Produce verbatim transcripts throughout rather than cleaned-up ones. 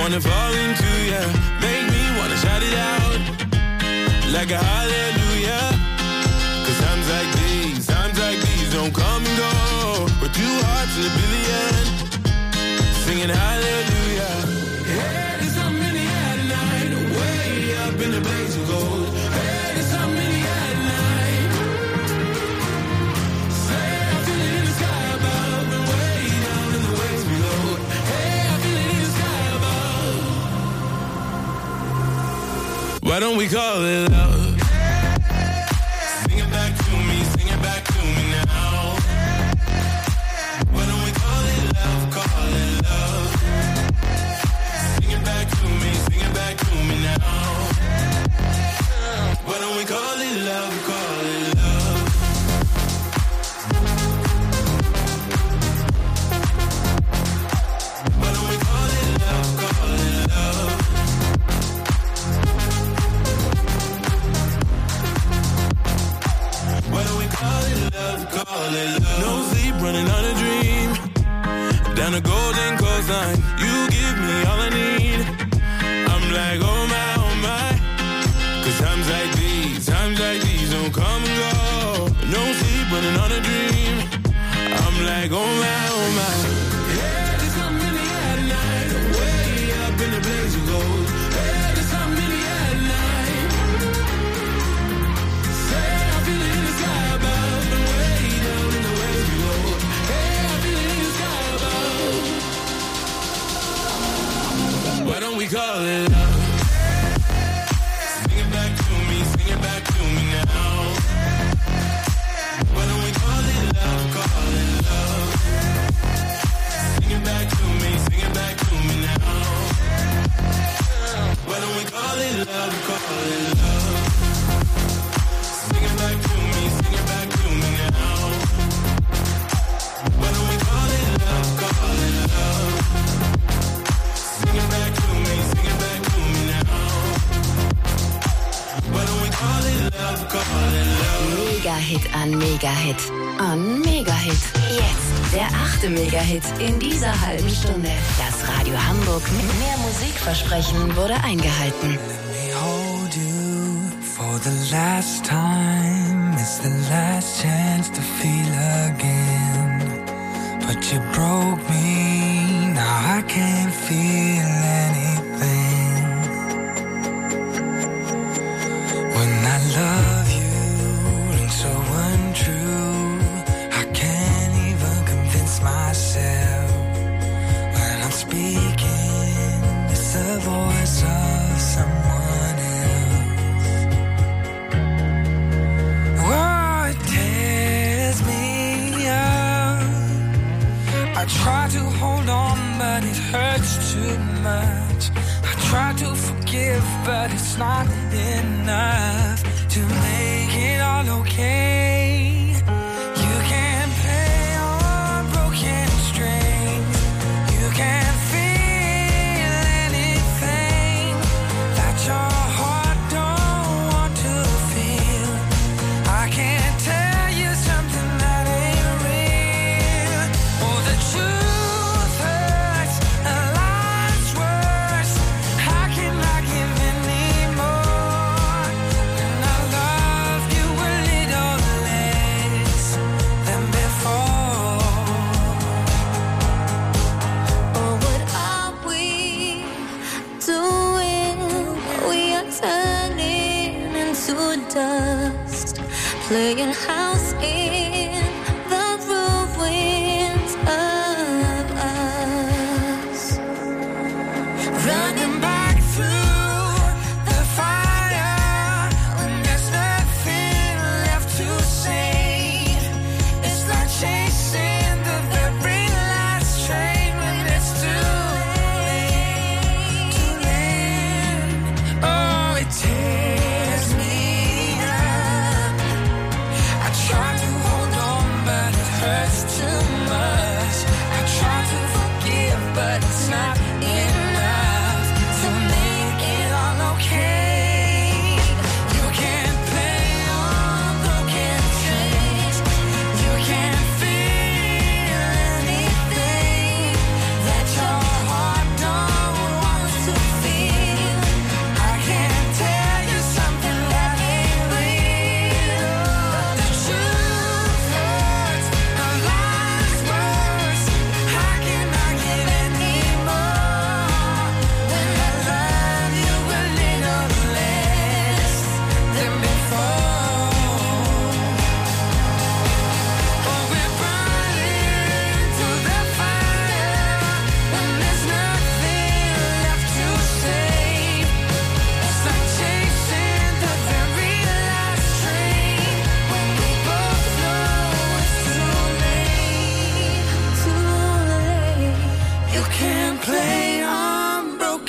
wanna fall into ya, make me wanna shout it out like a hallelujah. Cause times like these, times like these don't come and go. We're two hearts in a billion, singing hallelujah. Hey, there's something in the air tonight, way up in the blaze of gold. Hey, there's something in the air tonight. Say I feel it in the sky above and way down in the waves below. Hey, I feel it in the sky above. Why don't we call it love? Sing it back to me, sing it back to me now. Why don't we call it love, call it love. Sing it back to me, sing it back to me now. Why don't we call it love, call it love. Why don't we call it love, call it love. Why don't we call it love, call it love. No sleep, running on a dream. Down the golden coastline, you give me all I need. I'm like, oh my, oh my. Cause times like these, times like these don't come and go. No sleep, running on a dream. I'm like, oh my, oh my. Yeah, there's something in the air tonight, way up in the blaze of gold. Yeah, there's something in the air tonight. Say I feel it in the sky above and way down in the waves below. Hey, I feel it in the sky above. Why don't we call it love? Sing it back to me, sing it back to me now. Why don't we call it love, call it love. Sing it back to me, sing it back to me now. Why don't we call it love, call it love. Sing it back to me, sing it back to me now. Why don't we call it love, call it love. Sing it back to me, sing it back to me now. Why don't we call it love, call it love. Mega-Hit an Mega-Hit an Mega-Hit. Jetzt der achte Mega-Hit in dieser halben Stunde. Das Radio Hamburg mit mehr Musikversprechen wurde eingehalten. Let me hold you for the last time. It's the last chance to feel again. But you broke me, now I can't feel anything. When I love you, rings so untrue, I can't even convince myself. When I'm speaking, it's the voice of someone else. Oh, it tears me up. I try to hold on, but it hurts too much. I try to forgive, but it's not enough to make it all okay. You can't play on broken strings. You can't feel anything that your heart don't want to feel. I can't tell you something that ain't real. Oh, the truth hurts, and life's worse. How can I give anymore when I love you a little less than before? Oh, what are we doing? We are turning into dust, playing house in the ruins of us. Running back through the fire when there's nothing left to say. It's like chasing the very last train when it's too late, too late. Oh, it tears me up. I try to hold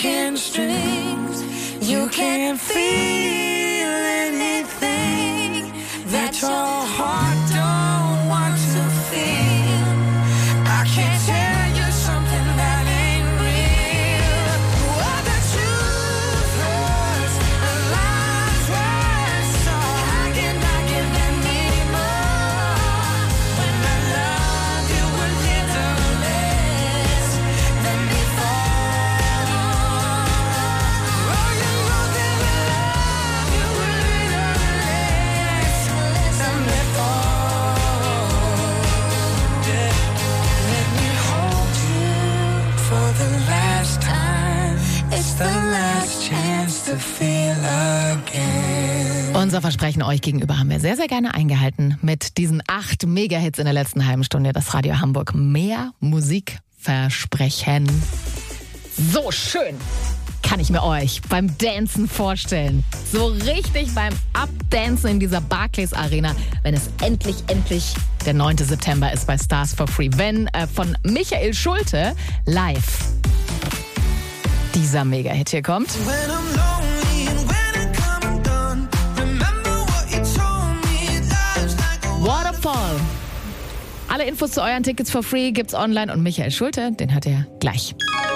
broken strings. You can't feel anything that your heart don't want to feel. I can't tell you something that ain't real. What the truth hurts, the lies were so I cannot give anymore. When I love you a little less than before. Oh, you know that I love you a little less than before. Yeah. Let me hold you for the last time. It's the last chance to feel again. Unser Versprechen euch gegenüber haben wir sehr, sehr gerne eingehalten mit diesen acht Mega-Hits in der letzten halben Stunde. Das Radio Hamburg mehr Musik versprechen. So schön kann ich mir euch beim Dancen vorstellen. So richtig beim Abdancen in dieser Barclays Arena, wenn es endlich, endlich der neunte September ist bei Stars for Free. Wenn äh, von Michael Schulte live dieser Mega-Hit hier kommt. When I'm lonely and when I come undone, remember what you told me, life's like a Waterfall. Alle Infos zu euren Tickets for Free gibt's online und Michael Schulte, den hört ihr gleich.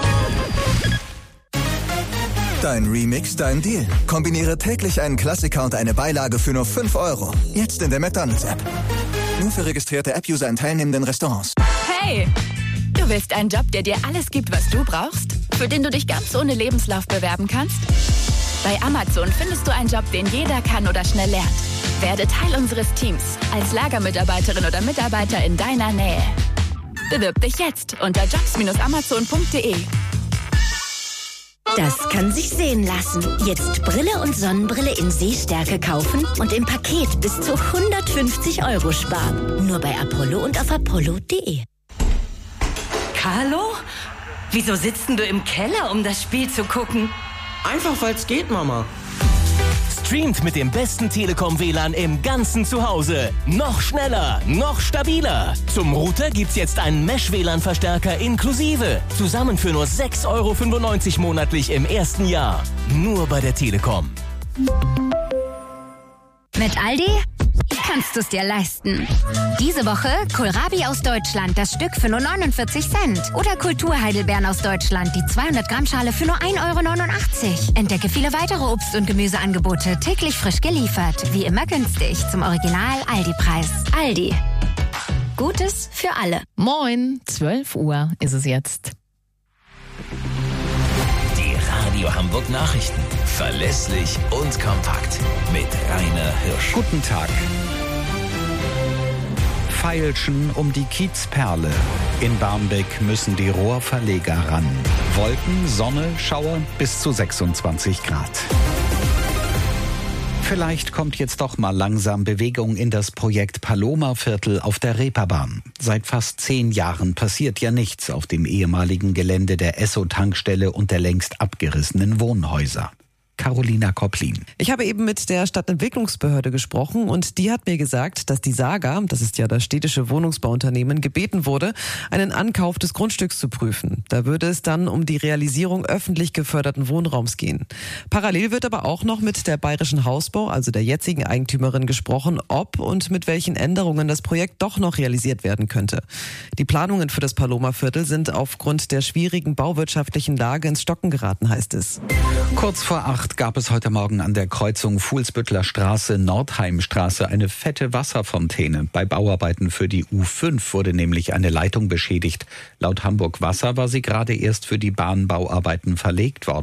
Dein Remix, dein Deal. Kombiniere täglich einen Klassiker und eine Beilage für nur fünf Euro. Jetzt in der McDonald's-App. Nur für registrierte App-User in teilnehmenden Restaurants. Hey, du willst einen Job, der dir alles gibt, was du brauchst? Für den du dich ganz ohne Lebenslauf bewerben kannst? Bei Amazon findest du einen Job, den jeder kann oder schnell lernt. Werde Teil unseres Teams als Lagermitarbeiterin oder Mitarbeiter in deiner Nähe. Bewirb dich jetzt unter jobs Bindestrich amazon Punkt de. Das kann sich sehen lassen. Jetzt Brille und Sonnenbrille in Sehstärke kaufen und im Paket bis zu hundertfünfzig Euro sparen. Nur bei Apollo und auf apollo Punkt de. Carlo? Wieso sitzt denn du im Keller, um das Spiel zu gucken? Einfach, weil's geht, Mama. Streamt mit dem besten Telekom-W L A N im ganzen Zuhause. Noch schneller, noch stabiler. Zum Router gibt's jetzt einen Mesh-W L A N-Verstärker inklusive. Zusammen für nur sechs Euro fünfundneunzig monatlich im ersten Jahr. Nur bei der Telekom. Mit Aldi kannst du es dir leisten. Diese Woche Kohlrabi aus Deutschland, das Stück für nur neunundvierzig Cent. Oder Kulturheidelbeeren aus Deutschland, die zweihundert Gramm Schale für nur ein Euro neunundachtzig. Entdecke viele weitere Obst- und Gemüseangebote, täglich frisch geliefert. Wie immer günstig, zum Original Aldi-Preis. Aldi. Gutes für alle. Moin, zwölf Uhr ist es jetzt. Die Radio Hamburg Nachrichten. Verlässlich und kompakt. Mit Rainer Hirsch. Guten Tag. Feilschen um die Kiezperle. In Barmbek müssen die Rohrverleger ran. Wolken, Sonne, Schauer bis zu sechsundzwanzig Grad. Vielleicht kommt jetzt doch mal langsam Bewegung in das Projekt Paloma-Viertel auf der Reeperbahn. Seit fast zehn Jahren passiert ja nichts auf dem ehemaligen Gelände der Esso-Tankstelle und der längst abgerissenen Wohnhäuser. Carolina Kopplin. Ich habe eben mit der Stadtentwicklungsbehörde gesprochen und die hat mir gesagt, dass die Saga, das ist ja das städtische Wohnungsbauunternehmen, gebeten wurde, einen Ankauf des Grundstücks zu prüfen. Da würde es dann um die Realisierung öffentlich geförderten Wohnraums gehen. Parallel wird aber auch noch mit der Bayerischen Hausbau, also der jetzigen Eigentümerin, gesprochen, ob und mit welchen Änderungen das Projekt doch noch realisiert werden könnte. Die Planungen für das Paloma-Viertel sind aufgrund der schwierigen bauwirtschaftlichen Lage ins Stocken geraten, heißt es. Kurz vor acht gab es heute Morgen an der Kreuzung Fuhlsbüttler Straße, Nordheimstraße eine fette Wasserfontäne. Bei Bauarbeiten für die U fünf wurde nämlich eine Leitung beschädigt. Laut Hamburg Wasser war sie gerade erst für die Bahnbauarbeiten verlegt worden.